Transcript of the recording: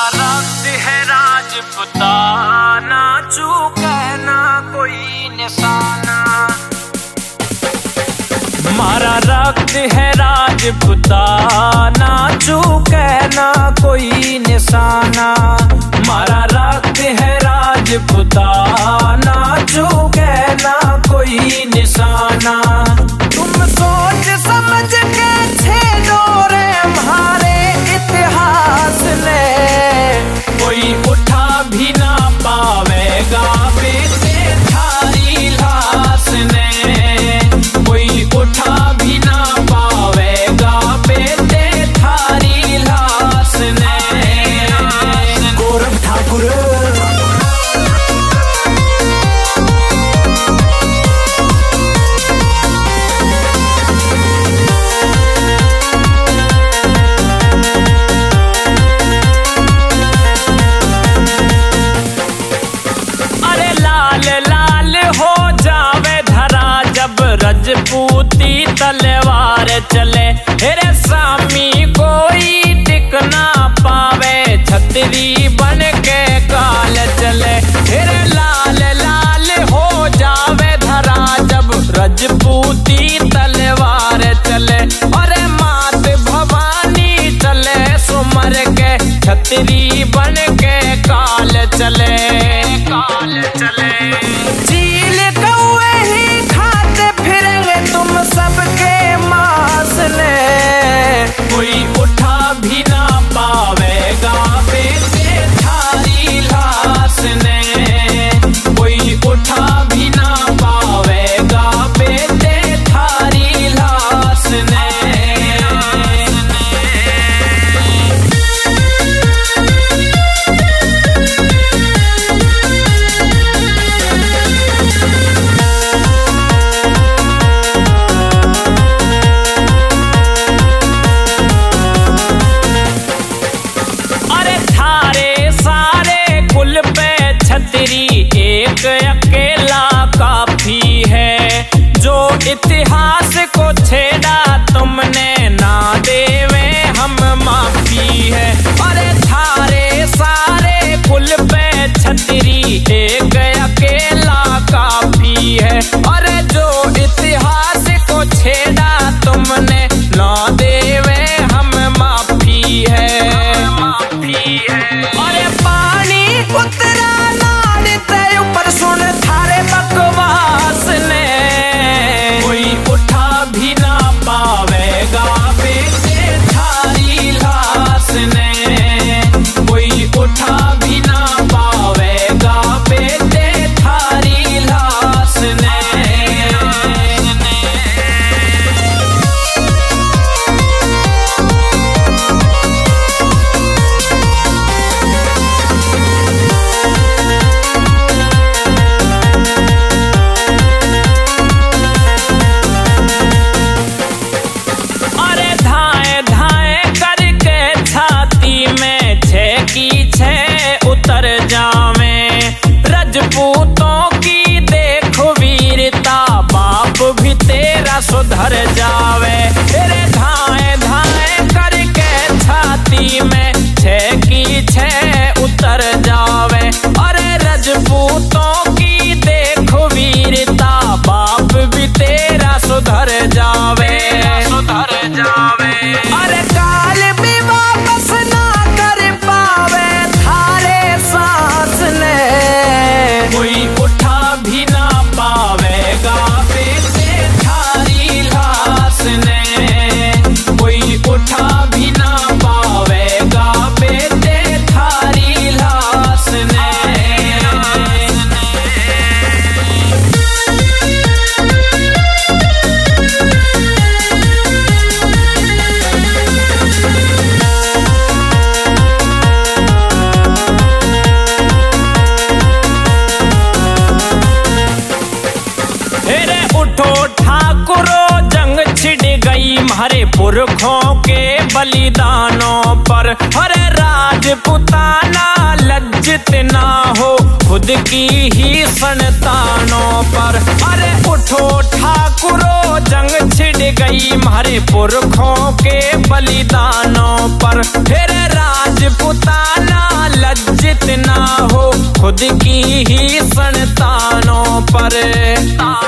रक्त है राजपुताना, चूके ना कोई निशाना। हमारा रक्त है राजपुताना, चूके ना कोई निशाना। हमारा रक्त है राजपुताना, चूके ना कोई निशाना। तुम सोच समझ के छेड़ो रे हमारे इतिहास ने, कोई उठा भी ना पावेगा बेटे थारी लाश ने। कोई उठा भी ना पावेगा बेटे थारी लाश ने। गौरव ठाकुर रजपूती तलवार चले, हेरे सामी कोई टिक ना पावे, छतरी बन के काल चले। हेरे लाल लाल हो जावे धरा जब रजपूती तलवार चले। अरे मात भवानी चले सुमर के, छतरी बन के काल चले। काल चले चील कौए ही खाते फिरेंगे तुम सबके मांस ने। कोई उठा भी ना पावेगा बेटे थारी लाश ने। कोई उठा भी ना पावेगा बेटे थारी लाश ने। एक अकेला काफी है, जो इतिहास को छेड़ा तुमने ना देवे हम माफी है। अरे थारे सारे कुल पे छतरी एक अकेला काफी है। अरे जो इतिहास को छेड़ा तुमने ना देवे हम माफी है। माफी है। अरे पानी उतरा ऊपर सुन थारे बकवास ने, कोई उठा भी ना पावेगा बेटे थारी लाश ने। कोई उठा भी ना पावेगा बेटे थारी लाश ने। उतर जावे रजपूतों की देखो वीरता, बाप भी तेरा सुधर जावे। तेरे धाए धाए करके छाती में छह की छह उतर जावे। अरे रजपूतों की देखो वीरता, बाप भी तेरा सुधर जावे। सुधर जावे। अरे काल भी वापस ना कर पावे थारे सांस ने। कोई उठा भी ना पावेगा बेटे थारी लाश ने। कोई उठा भी ना पावेगा बेटे थारी लाश ने। हरे पुरखों के बलिदानों पर, हरे राजपुताना लज्जित ना हो खुद की ही संतानों पर। अरे उठो ठाकुरों जंग छिड़ गई हमारे पुरखों के बलिदानों पर। फिर राजपुताना लज्जित ना हो खुद की ही संतानों पर।